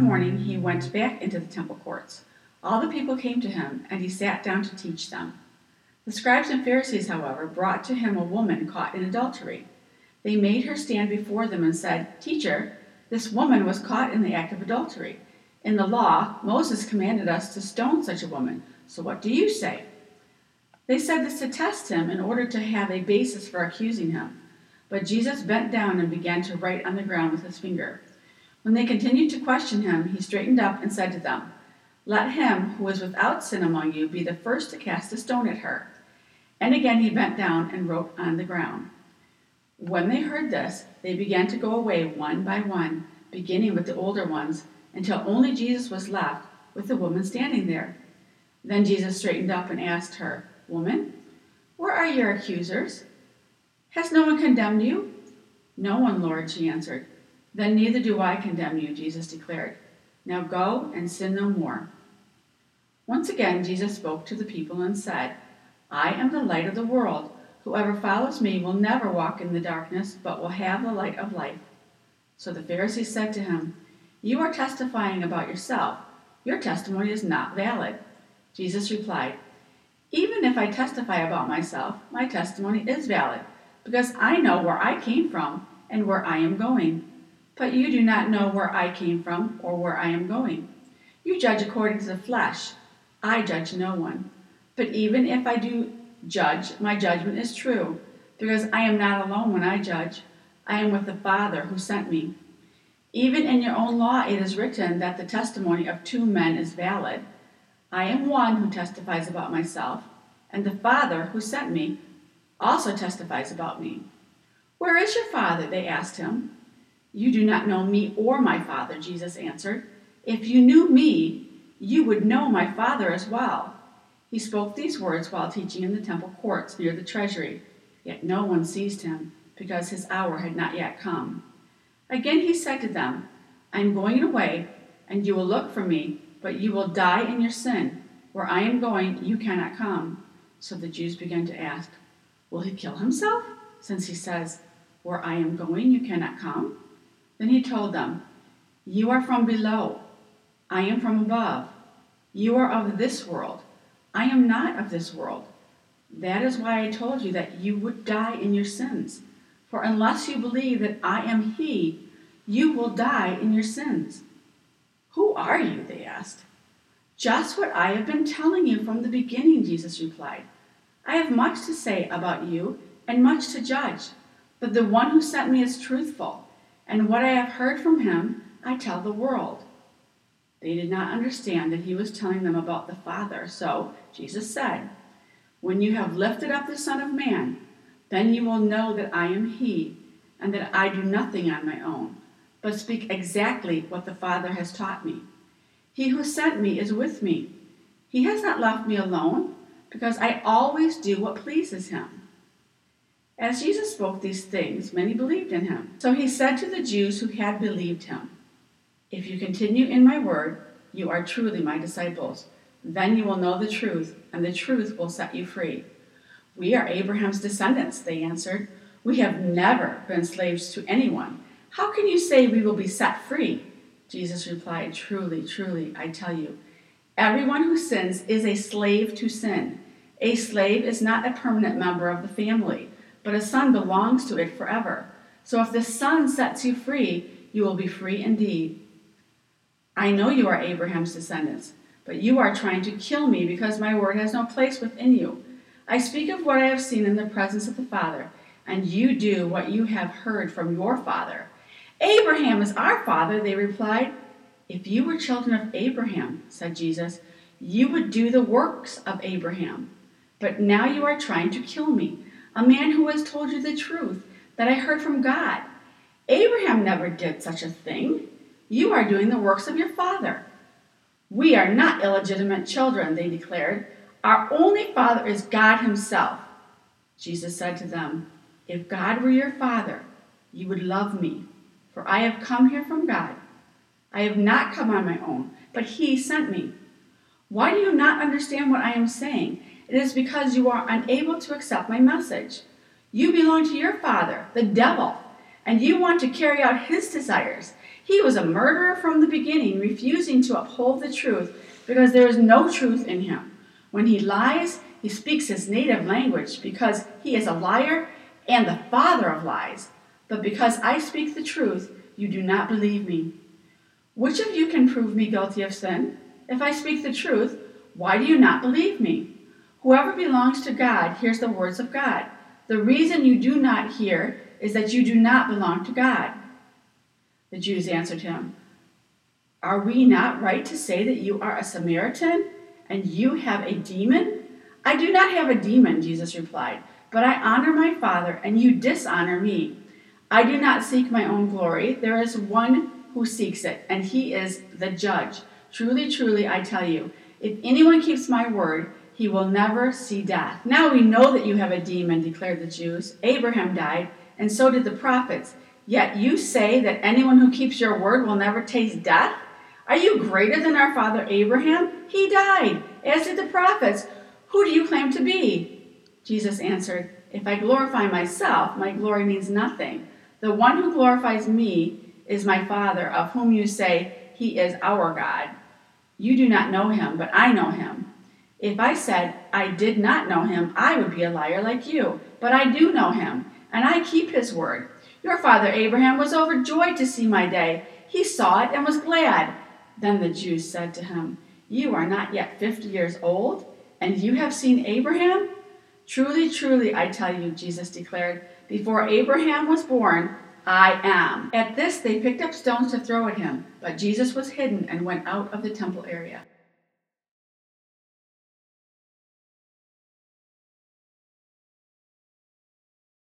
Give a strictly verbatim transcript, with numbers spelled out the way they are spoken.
morning he went back into the temple courts. All the people came to him, and he sat down to teach them. The scribes and Pharisees, however, brought to him a woman caught in adultery. They made her stand before them and said, "Teacher, this woman was caught in the act of adultery. In the law, Moses commanded us to stone such a woman. So what do you say?" They said this to test him in order to have a basis for accusing him. But Jesus bent down and began to write on the ground with his finger. When they continued to question him, he straightened up and said to them, "Let him who is without sin among you be the first to cast a stone at her." And again he bent down and wrote on the ground. When they heard this, they began to go away one by one, beginning with the older ones, until only Jesus was left with the woman standing there. Then Jesus straightened up and asked her, "Woman, where are your accusers? Has no one condemned you?" "No one, Lord," she answered. "Then neither do I condemn you," Jesus declared. "Now go and sin no more." Once again Jesus spoke to the people and said, "I am the light of the world. Whoever follows me will never walk in the darkness, but will have the light of life." So the Pharisees said to him, "You are testifying about yourself. Your testimony is not valid." Jesus replied, "Even if I testify about myself, my testimony is valid, because I know where I came from and where I am going. But you do not know where I came from or where I am going. You judge according to the flesh. I judge no one. But even if I do judge, my judgment is true, because I am not alone when I judge. I am with the Father who sent me. Even in your own law it is written that the testimony of two men is valid. I am one who testifies about myself, and the Father who sent me also testifies about me." "Where is your Father?" they asked him. "You do not know me or my Father," Jesus answered. "If you knew me, you would know my Father as well." He spoke these words while teaching in the temple courts near the treasury, yet no one seized him, because his hour had not yet come. Again he said to them, "I am going away, and you will look for me, but you will die in your sin. Where I am going, you cannot come." So the Jews began to ask, "Will he kill himself, since he says, 'Where I am going, you cannot come'?" Then he told them, "You are from below. I am from above. You are of this world. I am not of this world. That is why I told you that you would die in your sins. For unless you believe that I am he, you will die in your sins." "Who are you?" they asked. "Just what I have been telling you from the beginning," Jesus replied. "I have much to say about you and much to judge, but the one who sent me is truthful, and what I have heard from him I tell the world." They did not understand that he was telling them about the Father, so Jesus said, "When you have lifted up the Son of Man, then you will know that I am he, and that I do nothing on my own, but speak exactly what the Father has taught me. He who sent me is with me. He has not left me alone, because I always do what pleases him." As Jesus spoke these things, many believed in him. So he said to the Jews who had believed him, "If you continue in my word, you are truly my disciples. Then you will know the truth, and the truth will set you free." "We are Abraham's descendants," they answered. "We have never been slaves to anyone. How can you say we will be set free?" Jesus replied, "Truly, truly, I tell you, everyone who sins is a slave to sin. A slave is not a permanent member of the family, but a son belongs to it forever. So if the Son sets you free, you will be free indeed. I know you are Abraham's descendants, but you are trying to kill me because my word has no place within you. I speak of what I have seen in the presence of the Father, and you do what you have heard from your father." "Abraham is our father," they replied. "If you were children of Abraham," said Jesus, "you would do the works of Abraham. But now you are trying to kill me, a man who has told you the truth that I heard from God. Abraham never did such a thing. You are doing the works of your father." "We are not illegitimate children," they declared. "Our only father is God himself." Jesus said to them, "If God were your father, you would love me, for I have come here from God. I have not come on my own, but he sent me. Why do you not understand what I am saying? It is because you are unable to accept my message. You belong to your father, the devil, and you want to carry out his desires. He was a murderer from the beginning, refusing to uphold the truth because there is no truth in him. When he lies, he speaks his native language because he is a liar and the father of lies. But because I speak the truth, you do not believe me. Which of you can prove me guilty of sin? If I speak the truth, why do you not believe me? Whoever belongs to God hears the words of God. The reason you do not hear is that you do not belong to God. The Jews answered him, Are we not right to say that you are a Samaritan and you have a demon? I do not have a demon, Jesus replied, but I honor my Father and you dishonor me. I do not seek my own glory. There is one who seeks it, and he is the judge. Truly, truly, I tell you, if anyone keeps my word, he will never see death. Now we know that you have a demon, declared the Jews. Abraham died, and so did the prophets. Yet you say that anyone who keeps your word will never taste death? Are you greater than our father Abraham? He died, as did the prophets. Who do you claim to be? Jesus answered, If I glorify myself, my glory means nothing. The one who glorifies me is my Father, of whom you say, He is our God. You do not know him, but I know him. If I said I did not know him, I would be a liar like you. But I do know him, and I keep his word. Your father Abraham was overjoyed to see my day. He saw it and was glad. Then the Jews said to him, You are not yet fifty years old, and you have seen Abraham? Truly, truly, I tell you, Jesus declared, before Abraham was born, I am. At this, they picked up stones to throw at him, but Jesus was hidden and went out of the temple area.